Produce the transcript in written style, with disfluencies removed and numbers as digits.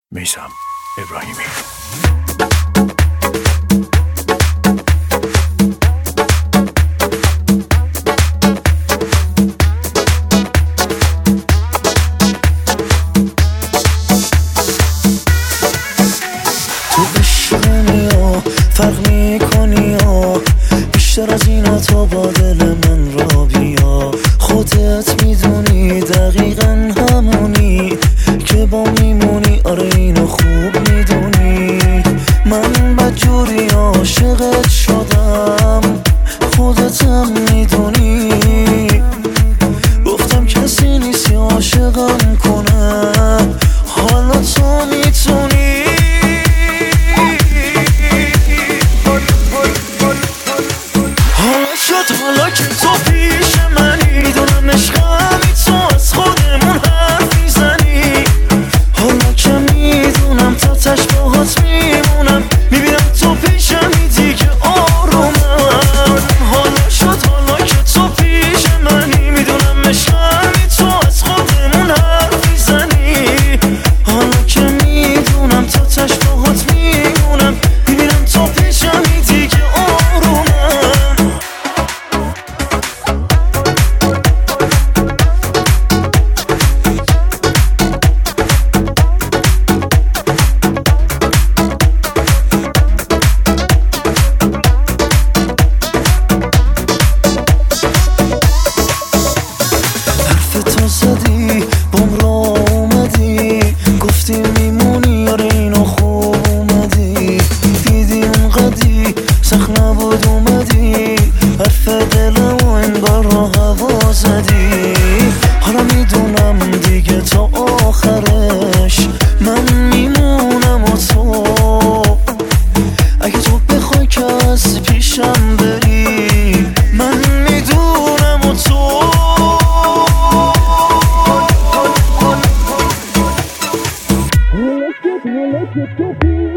میثم ابراهیمی. تو عشقمی و فرق میکنی و بیشتر از اینا تو با دل من را بیا. خودت میدونی دقیقا همونی که با میمونی، آره اینو خوب میدونی. من بدجوری عاشقت شدم، خودتم میدونی. گفتم کسی نیستی عاشقم کنه، حالا تو میتونی. حالا شد حالا که تو پیش منی، میدونم عشقمی تو از خودمون حرف میزنی. حالا که میدونم تا تش باهات میمونم، میبینم تو پیشمی دیگه آرومم. حالا شد حالا که تو پیش منی، میدونم عشقمی تو از خودمون حرف میزنی. حالا که میدونم تا تش باهات میمونم، میبینم تو پیشمی دیگه آرومم. تو زدی بام را اومدی، گفتی میمونی، آره اینو خوب اومدی. دیدی اونقدی سخت نبود اومدی، حرف دلمو انگار رو هوا زدی. حالا میدونم دیگه تا آخرش من میمونم و تو. اگه تو بخوای که از پیشم بری، من میدونم و تو. Let's get